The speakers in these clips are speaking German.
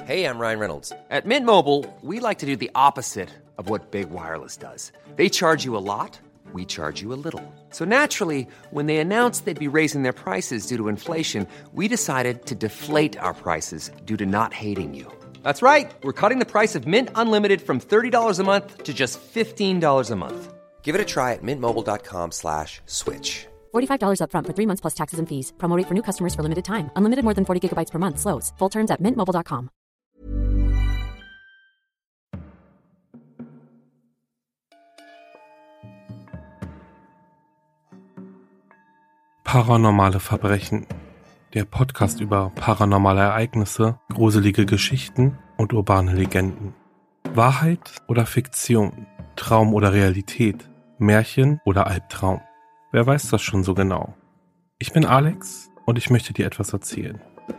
Hey, I'm Ryan Reynolds. At Mint Mobile, we like to do the opposite of what Big Wireless does. They charge you a lot, we charge you a little. So naturally, when they announced they'd be raising their prices due to inflation, we decided to deflate our prices due to not hating you. That's right. We're cutting the price of Mint Unlimited from $30 a month to just $15 a month. Give it a try at mintmobile.com/switch. $45 up front for 3 months plus taxes and fees. Promo rate for new customers for limited time. Unlimited more than 40 gigabytes per month. Slows full terms at mintmobile.com. Paranormale Verbrechen. Der Podcast über paranormale Ereignisse, gruselige Geschichten und urbane Legenden. Wahrheit oder Fiktion? Traum oder Realität? Märchen oder Albtraum? Wer weiß das schon so genau? Ich bin Alex und ich möchte dir etwas erzählen.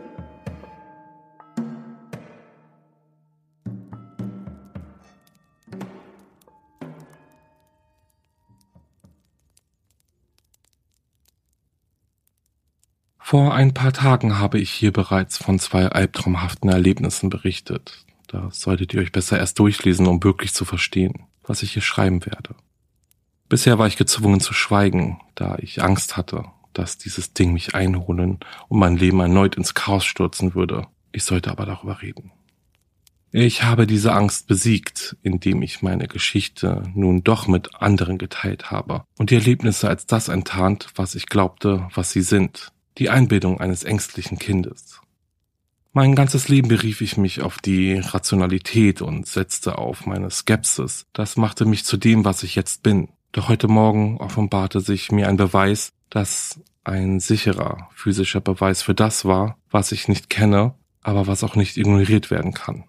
Vor ein paar Tagen habe ich hier bereits von 2 albtraumhaften Erlebnissen berichtet. Das solltet ihr euch besser erst durchlesen, um wirklich zu verstehen, was ich hier schreiben werde. Bisher war ich gezwungen zu schweigen, da ich Angst hatte, dass dieses Ding mich einholen und mein Leben erneut ins Chaos stürzen würde. Ich sollte aber darüber reden. Ich habe diese Angst besiegt, indem ich meine Geschichte nun doch mit anderen geteilt habe und die Erlebnisse als das enttarnt, was ich glaubte, was sie sind. Die Einbildung eines ängstlichen Kindes. Mein ganzes Leben berief ich mich auf die Rationalität und setzte auf meine Skepsis. Das machte mich zu dem, was ich jetzt bin. Doch heute Morgen offenbarte sich mir ein Beweis, das ein sicherer physischer Beweis für das war, was ich nicht kenne, aber was auch nicht ignoriert werden kann.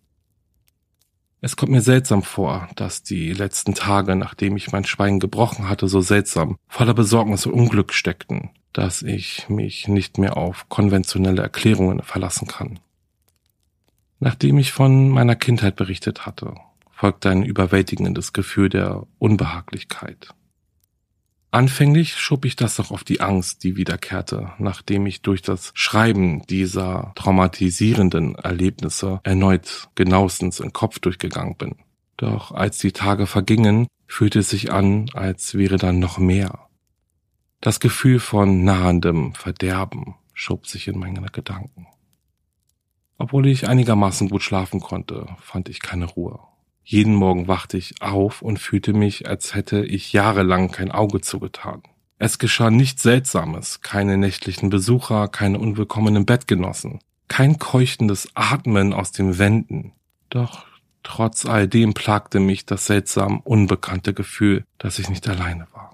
Es kommt mir seltsam vor, dass die letzten Tage, nachdem ich mein Schweigen gebrochen hatte, so seltsam, voller Besorgnis und Unglück steckten, dass ich mich nicht mehr auf konventionelle Erklärungen verlassen kann. Nachdem ich von meiner Kindheit berichtet hatte, folgte ein überwältigendes Gefühl der Unbehaglichkeit. Anfänglich schob ich das noch auf die Angst, die wiederkehrte, nachdem ich durch das Schreiben dieser traumatisierenden Erlebnisse erneut genauestens im Kopf durchgegangen bin. Doch als die Tage vergingen, fühlte es sich an, als wäre dann noch mehr. Das Gefühl von nahendem Verderben schob sich in meine Gedanken. Obwohl ich einigermaßen gut schlafen konnte, fand ich keine Ruhe. Jeden Morgen wachte ich auf und fühlte mich, als hätte ich jahrelang kein Auge zugetan. Es geschah nichts Seltsames, keine nächtlichen Besucher, keine unwillkommenen Bettgenossen, kein keuchendes Atmen aus den Wänden. Doch trotz all dem plagte mich das seltsam unbekannte Gefühl, dass ich nicht alleine war.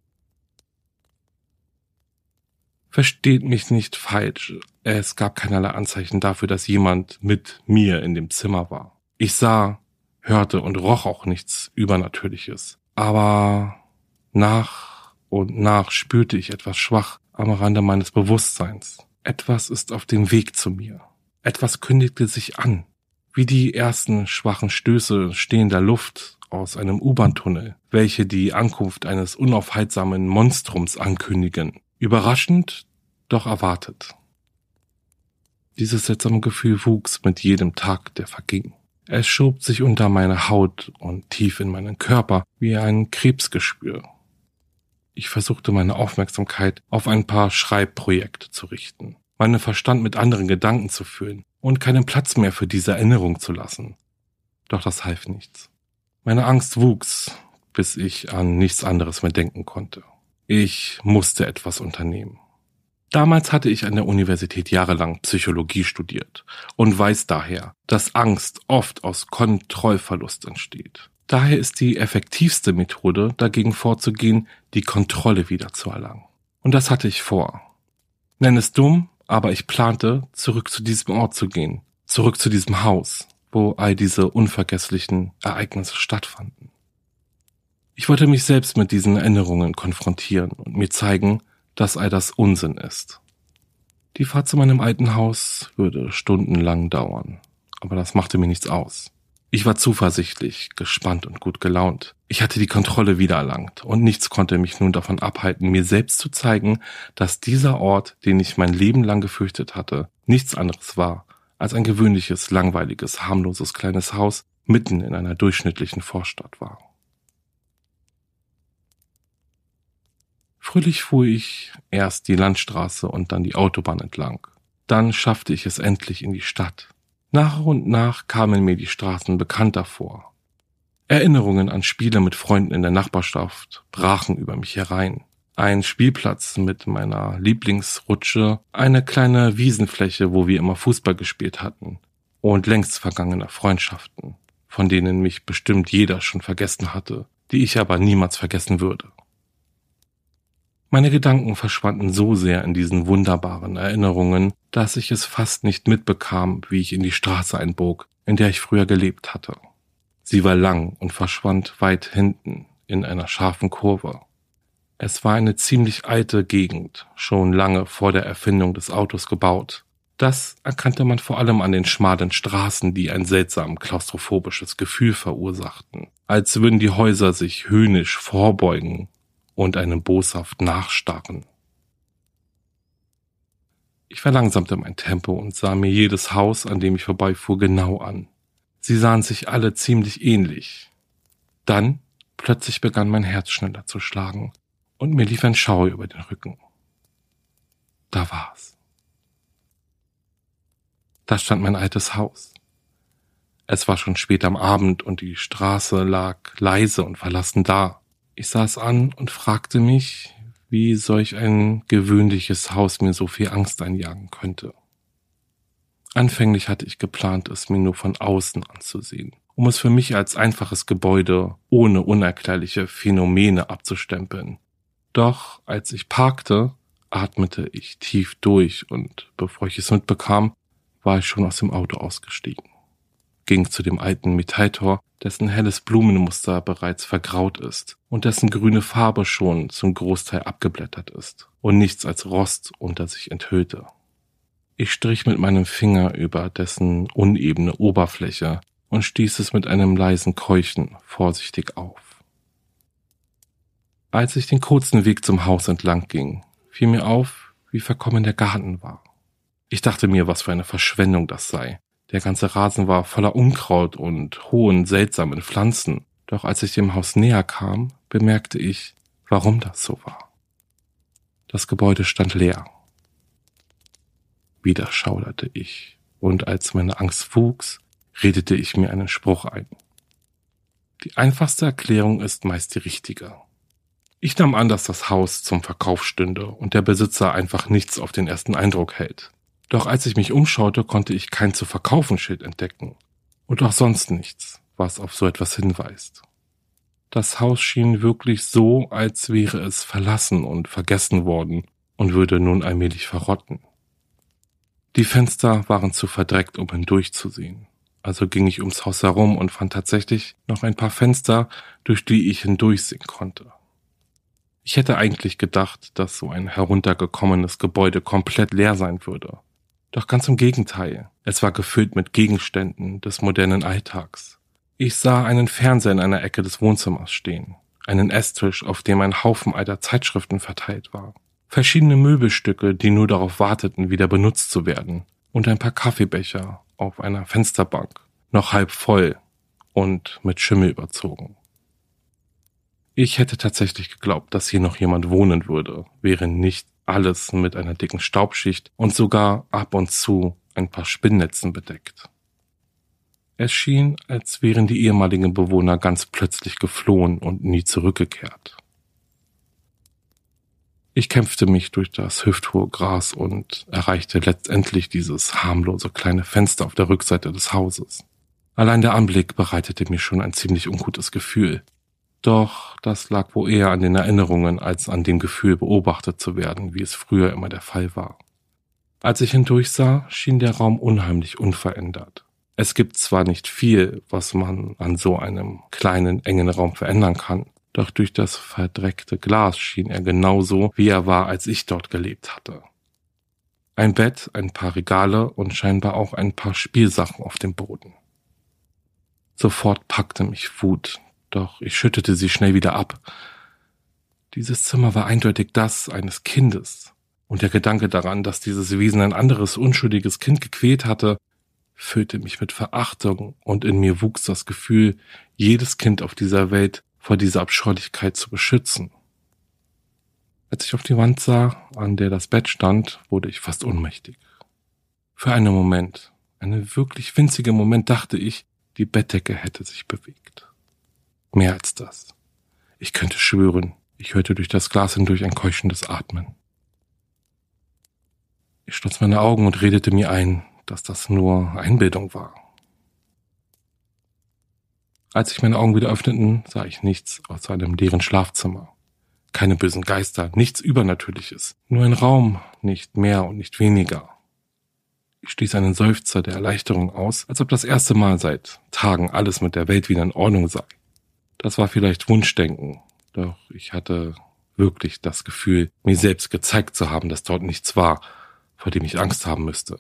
Versteht mich nicht falsch, es gab keinerlei Anzeichen dafür, dass jemand mit mir in dem Zimmer war. Ich sah, hörte und roch auch nichts Übernatürliches. Aber nach und nach spürte ich etwas schwach am Rande meines Bewusstseins. Etwas ist auf dem Weg zu mir. Etwas kündigte sich an, wie die ersten schwachen Stöße stehender Luft aus einem U-Bahn-Tunnel, welche die Ankunft eines unaufhaltsamen Monstrums ankündigen. Überraschend, doch erwartet. Dieses seltsame Gefühl wuchs mit jedem Tag, der verging. Es schob sich unter meine Haut und tief in meinen Körper wie ein Krebsgeschwür. Ich versuchte meine Aufmerksamkeit auf ein paar Schreibprojekte zu richten, meinen Verstand mit anderen Gedanken zu füllen und keinen Platz mehr für diese Erinnerung zu lassen. Doch das half nichts. Meine Angst wuchs, bis ich an nichts anderes mehr denken konnte. Ich musste etwas unternehmen. Damals hatte ich an der Universität jahrelang Psychologie studiert und weiß daher, dass Angst oft aus Kontrollverlust entsteht. Daher ist die effektivste Methode, dagegen vorzugehen, die Kontrolle wiederzuerlangen. Und das hatte ich vor. Nenn es dumm, aber ich plante, zurück zu diesem Ort zu gehen, zurück zu diesem Haus, wo all diese unvergesslichen Ereignisse stattfanden. Ich wollte mich selbst mit diesen Erinnerungen konfrontieren und mir zeigen, dass all das Unsinn ist. Die Fahrt zu meinem alten Haus würde stundenlang dauern, aber das machte mir nichts aus. Ich war zuversichtlich, gespannt und gut gelaunt. Ich hatte die Kontrolle wiedererlangt und nichts konnte mich nun davon abhalten, mir selbst zu zeigen, dass dieser Ort, den ich mein Leben lang gefürchtet hatte, nichts anderes war als ein gewöhnliches, langweiliges, harmloses kleines Haus mitten in einer durchschnittlichen Vorstadt war. Fröhlich fuhr ich erst die Landstraße und dann die Autobahn entlang. Dann schaffte ich es endlich in die Stadt. Nach und nach kamen mir die Straßen bekannter vor. Erinnerungen an Spiele mit Freunden in der Nachbarschaft brachen über mich herein. Ein Spielplatz mit meiner Lieblingsrutsche, eine kleine Wiesenfläche, wo wir immer Fußball gespielt hatten und längst vergangene Freundschaften, von denen mich bestimmt jeder schon vergessen hatte, die ich aber niemals vergessen würde. Meine Gedanken verschwanden so sehr in diesen wunderbaren Erinnerungen, dass ich es fast nicht mitbekam, wie ich in die Straße einbog, in der ich früher gelebt hatte. Sie war lang und verschwand weit hinten in einer scharfen Kurve. Es war eine ziemlich alte Gegend, schon lange vor der Erfindung des Autos gebaut. Das erkannte man vor allem an den schmalen Straßen, die ein seltsam klaustrophobisches Gefühl verursachten, als würden die Häuser sich höhnisch vorbeugen und einem boshaft nachstarren. Ich verlangsamte mein Tempo und sah mir jedes Haus, an dem ich vorbeifuhr, genau an. Sie sahen sich alle ziemlich ähnlich. Dann plötzlich begann mein Herz schneller zu schlagen und mir lief ein Schauer über den Rücken. Da war's. Da stand mein altes Haus. Es war schon spät am Abend und die Straße lag leise und verlassen da. Ich sah es an und fragte mich, wie solch ein gewöhnliches Haus mir so viel Angst einjagen könnte. Anfänglich hatte ich geplant, es mir nur von außen anzusehen, um es für mich als einfaches Gebäude ohne unerklärliche Phänomene abzustempeln. Doch als ich parkte, atmete ich tief durch und bevor ich es mitbekam, war ich schon aus dem Auto ausgestiegen. Ging zu dem alten Metalltor, dessen helles Blumenmuster bereits vergraut ist und dessen grüne Farbe schon zum Großteil abgeblättert ist und nichts als Rost unter sich enthüllte. Ich strich mit meinem Finger über dessen unebene Oberfläche und stieß es mit einem leisen Keuchen vorsichtig auf. Als ich den kurzen Weg zum Haus entlang ging, fiel mir auf, wie verkommen der Garten war. Ich dachte mir, was für eine Verschwendung das sei. Der ganze Rasen war voller Unkraut und hohen, seltsamen Pflanzen. Doch als ich dem Haus näher kam, bemerkte ich, warum das so war. Das Gebäude stand leer. Wieder schauderte ich, und als meine Angst wuchs, redete ich mir einen Spruch ein. Die einfachste Erklärung ist meist die richtige. Ich nahm an, dass das Haus zum Verkauf stünde und der Besitzer einfach nichts auf den ersten Eindruck hält. Doch als ich mich umschaute, konnte ich kein zu verkaufen Schild entdecken. Und auch sonst nichts, was auf so etwas hinweist. Das Haus schien wirklich so, als wäre es verlassen und vergessen worden und würde nun allmählich verrotten. Die Fenster waren zu verdreckt, um hindurchzusehen. Also ging ich ums Haus herum und fand tatsächlich noch ein paar Fenster, durch die ich hindurchsehen konnte. Ich hätte eigentlich gedacht, dass so ein heruntergekommenes Gebäude komplett leer sein würde. Doch ganz im Gegenteil, es war gefüllt mit Gegenständen des modernen Alltags. Ich sah einen Fernseher in einer Ecke des Wohnzimmers stehen, einen Esstisch, auf dem ein Haufen alter Zeitschriften verteilt war, verschiedene Möbelstücke, die nur darauf warteten, wieder benutzt zu werden, und ein paar Kaffeebecher auf einer Fensterbank, noch halb voll und mit Schimmel überzogen. Ich hätte tatsächlich geglaubt, dass hier noch jemand wohnen würde, wäre nicht alles mit einer dicken Staubschicht und sogar ab und zu ein paar Spinnnetzen bedeckt. Es schien, als wären die ehemaligen Bewohner ganz plötzlich geflohen und nie zurückgekehrt. Ich kämpfte mich durch das hüfthohe Gras und erreichte letztendlich dieses harmlose kleine Fenster auf der Rückseite des Hauses. Allein der Anblick bereitete mir schon ein ziemlich ungutes Gefühl. Doch das lag wohl eher an den Erinnerungen als an dem Gefühl, beobachtet zu werden, wie es früher immer der Fall war. Als ich hindurchsah, schien der Raum unheimlich unverändert. Es gibt zwar nicht viel, was man an so einem kleinen, engen Raum verändern kann, doch durch das verdreckte Glas schien er genauso, wie er war, als ich dort gelebt hatte. Ein Bett, ein paar Regale und scheinbar auch ein paar Spielsachen auf dem Boden. Sofort packte mich Wut, doch ich schüttete sie schnell wieder ab. Dieses Zimmer war eindeutig das eines Kindes, und der Gedanke daran, dass dieses Wesen ein anderes, unschuldiges Kind gequält hatte, füllte mich mit Verachtung und in mir wuchs das Gefühl, jedes Kind auf dieser Welt vor dieser Abscheulichkeit zu beschützen. Als ich auf die Wand sah, an der das Bett stand, wurde ich fast ohnmächtig. Für einen Moment, einen wirklich winzigen Moment dachte ich, die Bettdecke hätte sich bewegt. Mehr als das. Ich könnte schwören, ich hörte durch das Glas hindurch ein keuchendes Atmen. Ich schloss meine Augen und redete mir ein, dass das nur Einbildung war. Als sich meine Augen wieder öffneten, sah ich nichts außer einem leeren Schlafzimmer. Keine bösen Geister, nichts Übernatürliches, nur ein Raum, nicht mehr und nicht weniger. Ich stieß einen Seufzer der Erleichterung aus, als ob das erste Mal seit Tagen alles mit der Welt wieder in Ordnung sei. Das war vielleicht Wunschdenken, doch ich hatte wirklich das Gefühl, mir selbst gezeigt zu haben, dass dort nichts war, vor dem ich Angst haben müsste.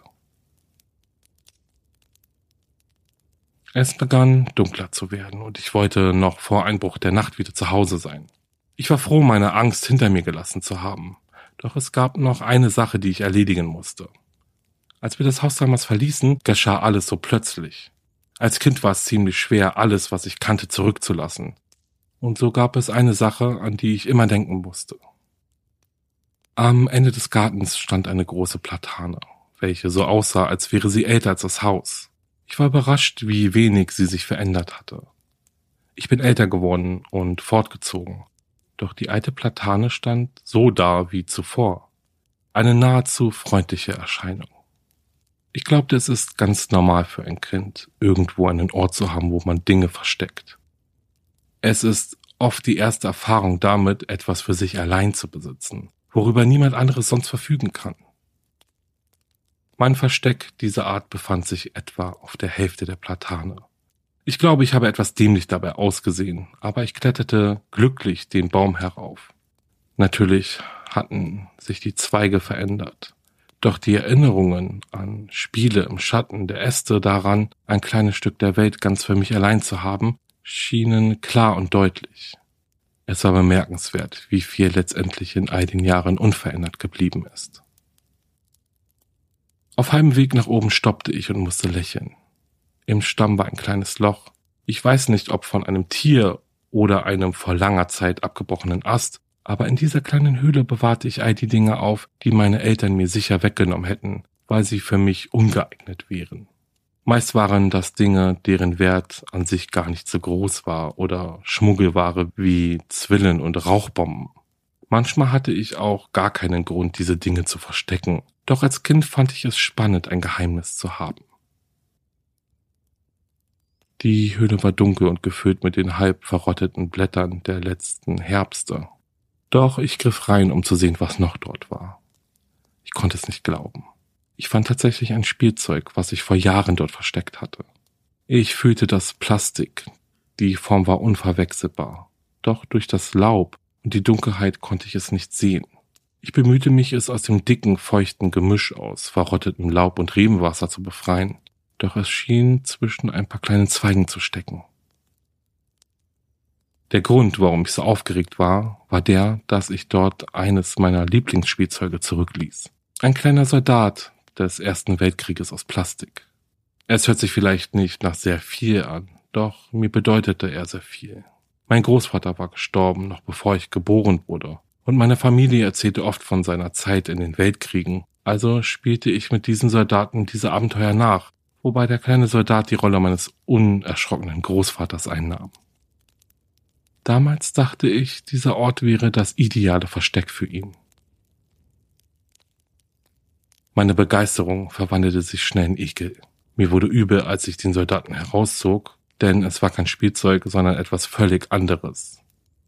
Es begann dunkler zu werden und ich wollte noch vor Einbruch der Nacht wieder zu Hause sein. Ich war froh, meine Angst hinter mir gelassen zu haben, doch es gab noch eine Sache, die ich erledigen musste. Als wir das Haus damals verließen, geschah alles so plötzlich. Als Kind war es ziemlich schwer, alles, was ich kannte, zurückzulassen. Und so gab es eine Sache, an die ich immer denken musste. Am Ende des Gartens stand eine große Platane, welche so aussah, als wäre sie älter als das Haus. Ich war überrascht, wie wenig sie sich verändert hatte. Ich bin älter geworden und fortgezogen. Doch die alte Platane stand so da wie zuvor. Eine nahezu freundliche Erscheinung. Ich glaubte, es ist ganz normal für ein Kind, irgendwo einen Ort zu haben, wo man Dinge versteckt. Es ist oft die erste Erfahrung damit, etwas für sich allein zu besitzen, worüber niemand anderes sonst verfügen kann. Mein Versteck dieser Art befand sich etwa auf der Hälfte der Platane. Ich glaube, ich habe etwas dämlich dabei ausgesehen, aber ich kletterte glücklich den Baum herauf. Natürlich hatten sich die Zweige verändert, doch die Erinnerungen an Spiele im Schatten der Äste daran, ein kleines Stück der Welt ganz für mich allein zu haben, schienen klar und deutlich. Es war bemerkenswert, wie viel letztendlich in all den Jahren unverändert geblieben ist. Auf halbem Weg nach oben stoppte ich und musste lächeln. Im Stamm war ein kleines Loch. Ich weiß nicht, ob von einem Tier oder einem vor langer Zeit abgebrochenen Ast, aber in dieser kleinen Höhle bewahrte ich all die Dinge auf, die meine Eltern mir sicher weggenommen hätten, weil sie für mich ungeeignet wären. Meist waren das Dinge, deren Wert an sich gar nicht so groß war oder Schmuggelware wie Zwillen und Rauchbomben. Manchmal hatte ich auch gar keinen Grund, diese Dinge zu verstecken, doch als Kind fand ich es spannend, ein Geheimnis zu haben. Die Höhle war dunkel und gefüllt mit den halb verrotteten Blättern der letzten Herbste. Doch ich griff rein, um zu sehen, was noch dort war. Ich konnte es nicht glauben. Ich fand tatsächlich ein Spielzeug, was ich vor Jahren dort versteckt hatte. Ich fühlte das Plastik. Die Form war unverwechselbar. Doch durch das Laub und die Dunkelheit konnte ich es nicht sehen. Ich bemühte mich, es aus dem dicken, feuchten Gemisch aus verrottetem Laub und Rebenwasser zu befreien. Doch es schien zwischen ein paar kleinen Zweigen zu stecken. Der Grund, warum ich so aufgeregt war, war der, dass ich dort eines meiner Lieblingsspielzeuge zurückließ. Ein kleiner Soldat des Ersten Weltkrieges aus Plastik. Es hört sich vielleicht nicht nach sehr viel an, doch mir bedeutete er sehr viel. Mein Großvater war gestorben, noch bevor ich geboren wurde, und meine Familie erzählte oft von seiner Zeit in den Weltkriegen, also spielte ich mit diesen Soldaten diese Abenteuer nach, wobei der kleine Soldat die Rolle meines unerschrockenen Großvaters einnahm. Damals dachte ich, dieser Ort wäre das ideale Versteck für ihn. Meine Begeisterung verwandelte sich schnell in Ekel. Mir wurde übel, als ich den Soldaten herauszog, denn es war kein Spielzeug, sondern etwas völlig anderes.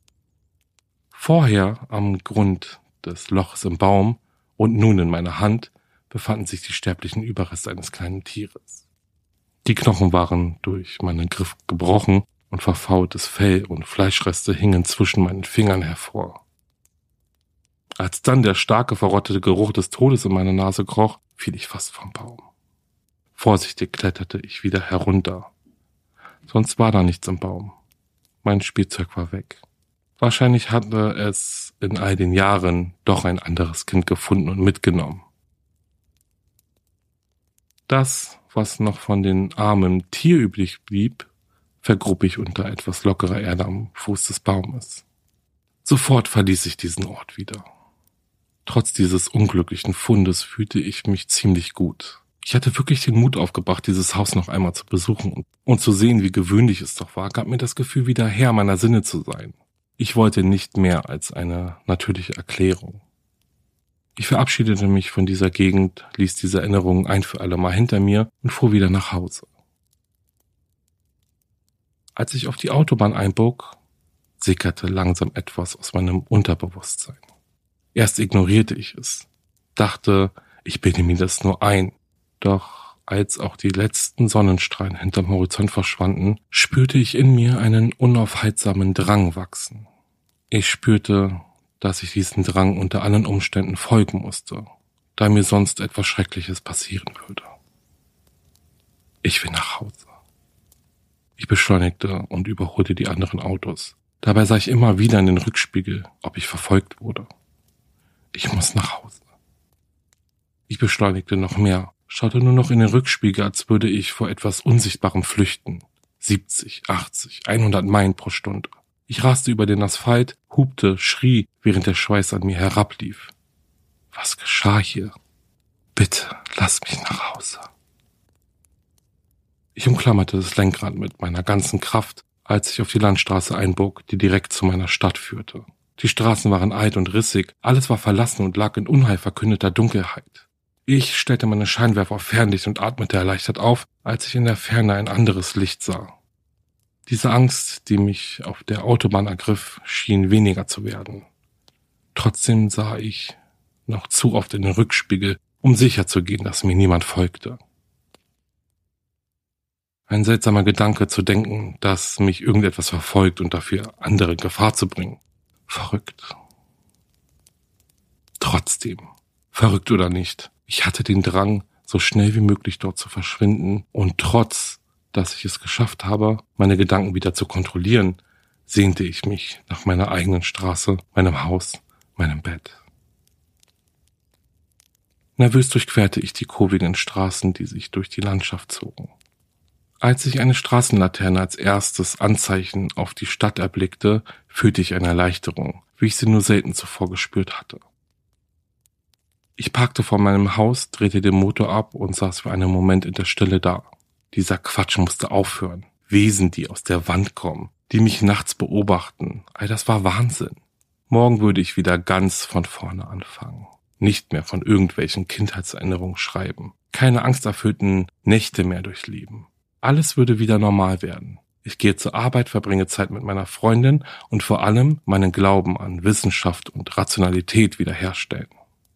Vorher am Grund des Loches im Baum und nun in meiner Hand befanden sich die sterblichen Überreste eines kleinen Tieres. Die Knochen waren durch meinen Griff gebrochen und verfaultes Fell und Fleischreste hingen zwischen meinen Fingern hervor. Als dann der starke, verrottete Geruch des Todes in meiner Nase kroch, fiel ich fast vom Baum. Vorsichtig kletterte ich wieder herunter. Sonst war da nichts im Baum. Mein Spielzeug war weg. Wahrscheinlich hatte es in all den Jahren doch ein anderes Kind gefunden und mitgenommen. Das was noch von den armen Tier übrig blieb, vergrub ich unter etwas lockerer Erde am Fuß des Baumes. Sofort verließ ich diesen Ort wieder. Trotz dieses unglücklichen Fundes fühlte ich mich ziemlich gut. Ich hatte wirklich den Mut aufgebracht, dieses Haus noch einmal zu besuchen und zu sehen, wie gewöhnlich es doch war, gab mir das Gefühl, wieder Herr meiner Sinne zu sein. Ich wollte nicht mehr als eine natürliche Erklärung. Ich verabschiedete mich von dieser Gegend, ließ diese Erinnerungen ein für alle Mal hinter mir und fuhr wieder nach Hause. Als ich auf die Autobahn einbog, sickerte langsam etwas aus meinem Unterbewusstsein. Erst ignorierte ich es, dachte, ich bilde mir das nur ein. Doch als auch die letzten Sonnenstrahlen hinterm Horizont verschwanden, spürte ich in mir einen unaufhaltsamen Drang wachsen. Ich spürte, dass ich diesem Drang unter allen Umständen folgen musste, da mir sonst etwas Schreckliches passieren würde. Ich will nach Hause. Ich beschleunigte und überholte die anderen Autos. Dabei sah ich immer wieder in den Rückspiegel, ob ich verfolgt wurde. Ich muss nach Hause. Ich beschleunigte noch mehr, schaute nur noch in den Rückspiegel, als würde ich vor etwas Unsichtbarem flüchten. 70, 80, 100 Meilen pro Stunde. Ich raste über den Asphalt, hupte, schrie, während der Schweiß an mir herablief. Was geschah hier? Bitte, lass mich nach Hause. Ich umklammerte das Lenkrad mit meiner ganzen Kraft, als ich auf die Landstraße einbog, die direkt zu meiner Stadt führte. Die Straßen waren alt und rissig, alles war verlassen und lag in unheilverkündeter Dunkelheit. Ich stellte meine Scheinwerfer auf Fernlicht und atmete erleichtert auf, als ich in der Ferne ein anderes Licht sah. Diese Angst, die mich auf der Autobahn ergriff, schien weniger zu werden. Trotzdem sah ich noch zu oft in den Rückspiegel, um sicherzugehen, dass mir niemand folgte. Ein seltsamer Gedanke zu denken, dass mich irgendetwas verfolgt und dafür andere in Gefahr zu bringen. Verrückt. Trotzdem, verrückt oder nicht, ich hatte den Drang, so schnell wie möglich dort zu verschwinden und trotz, dass ich es geschafft habe, meine Gedanken wieder zu kontrollieren, sehnte ich mich nach meiner eigenen Straße, meinem Haus, meinem Bett. Nervös durchquerte ich die kurvigen Straßen, die sich durch die Landschaft zogen. Als ich eine Straßenlaterne als erstes Anzeichen auf die Stadt erblickte, fühlte ich eine Erleichterung, wie ich sie nur selten zuvor gespürt hatte. Ich parkte vor meinem Haus, drehte den Motor ab und saß für einen Moment in der Stille da. Dieser Quatsch musste aufhören. Wesen, die aus der Wand kommen, die mich nachts beobachten. All das war Wahnsinn. Morgen würde ich wieder ganz von vorne anfangen. Nicht mehr von irgendwelchen Kindheitserinnerungen schreiben. Keine angsterfüllten Nächte mehr durchleben. Alles würde wieder normal werden. Ich gehe zur Arbeit, verbringe Zeit mit meiner Freundin und vor allem meinen Glauben an Wissenschaft und Rationalität wiederherstellen.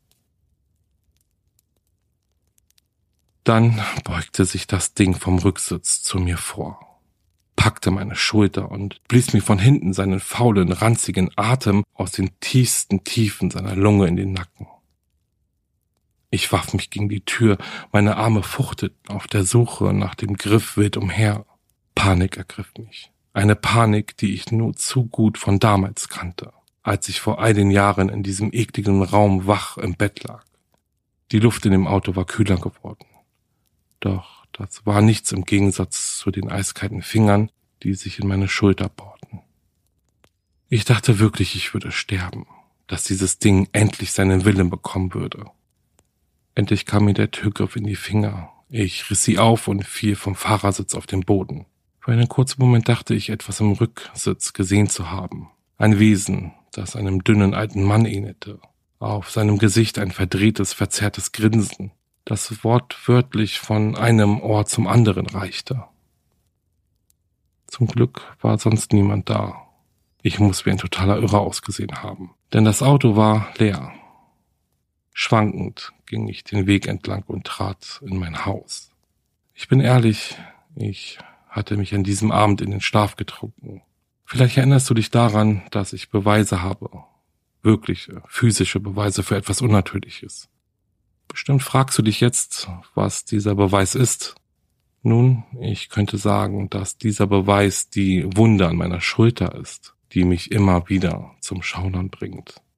Dann beugte sich das Ding vom Rücksitz zu mir vor, packte meine Schulter und blies mir von hinten seinen faulen, ranzigen Atem aus den tiefsten Tiefen seiner Lunge in den Nacken. Ich warf mich gegen die Tür, meine Arme fuchteten auf der Suche nach dem Griff wild umher. Panik ergriff mich. Eine Panik, die ich nur zu gut von damals kannte, als ich vor all den Jahren in diesem ekligen Raum wach im Bett lag. Die Luft in dem Auto war kühler geworden. Doch das war nichts im Gegensatz zu den eiskalten Fingern, die sich in meine Schulter bohrten. Ich dachte wirklich, ich würde sterben, dass dieses Ding endlich seinen Willen bekommen würde. Endlich kam mir der Türgriff in die Finger. Ich riss sie auf und fiel vom Fahrersitz auf den Boden. Für einen kurzen Moment dachte ich, etwas im Rücksitz gesehen zu haben. Ein Wesen, das einem dünnen alten Mann ähnelte. Auf seinem Gesicht ein verdrehtes, verzerrtes Grinsen, das wortwörtlich von einem Ohr zum anderen reichte. Zum Glück war sonst niemand da. Ich muss wie ein totaler Irrer ausgesehen haben, denn das Auto war leer. Schwankend ging ich den Weg entlang und trat in mein Haus. Ich bin ehrlich, ich hatte mich an diesem Abend in den Schlaf getrunken. Vielleicht erinnerst du dich daran, dass ich Beweise habe. Wirkliche, physische Beweise für etwas Unnatürliches. Bestimmt fragst du dich jetzt, was dieser Beweis ist. Nun, ich könnte sagen, dass dieser Beweis die Wunde an meiner Schulter ist, die mich immer wieder zum Schaudern bringt.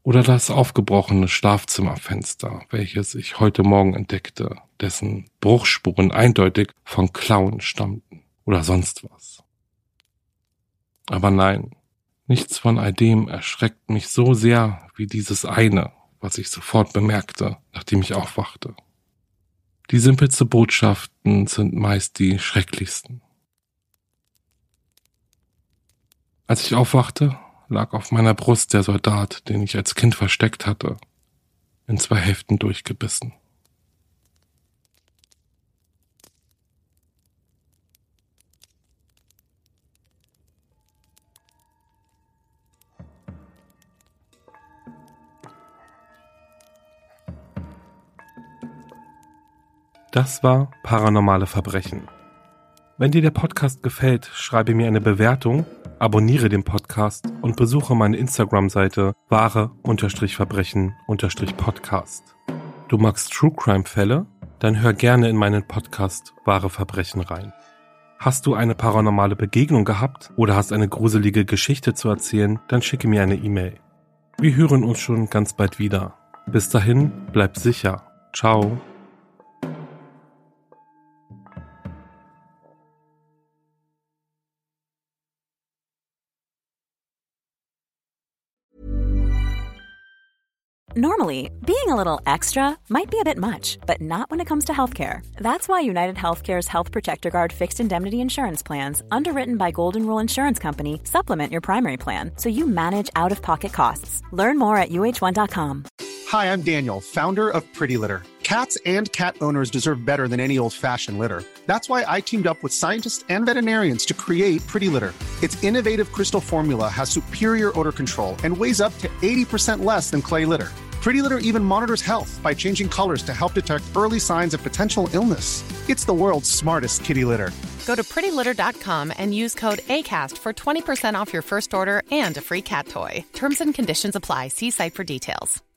Oder das aufgebrochene Schlafzimmerfenster, welches ich heute Morgen entdeckte, dessen Bruchspuren eindeutig von Klauen stammten oder sonst was. Aber nein, nichts von all dem erschreckt mich so sehr wie dieses eine, was ich sofort bemerkte, nachdem ich aufwachte. Die simpelsten Botschaften sind meist die schrecklichsten. Als ich aufwachte, lag auf meiner Brust der Soldat, den ich als Kind versteckt hatte, in 2 Hälften durchgebissen. Das war Paranormale Verbrechen. Wenn dir der Podcast gefällt, schreibe mir eine Bewertung, abonniere den Podcast und besuche meine Instagram-Seite wahre-verbrechen-podcast. Du magst True Crime Fälle? Dann hör gerne in meinen Podcast Wahre Verbrechen rein. Hast du eine paranormale Begegnung gehabt oder hast eine gruselige Geschichte zu erzählen, dann schicke mir eine E-Mail. Wir hören uns schon ganz bald wieder. Bis dahin, bleib sicher. Ciao. Normally, being a little extra might be a bit much, but not when it comes to healthcare. That's why United Healthcare's Health Protector Guard fixed indemnity insurance plans, underwritten by Golden Rule Insurance Company, supplement your primary plan so you manage out-of-pocket costs. Learn more at uh1.com. Hi, I'm Daniel, founder of Pretty Litter. Cats and cat owners deserve better than any old-fashioned litter. That's why I teamed up with scientists and veterinarians to create Pretty Litter. Its innovative crystal formula has superior odor control and weighs up to 80% less than clay litter. Pretty Litter even monitors health by changing colors to help detect early signs of potential illness. It's the world's smartest kitty litter. Go to prettylitter.com and use code ACAST for 20% off your first order and a free cat toy. Terms and conditions apply. See site for details.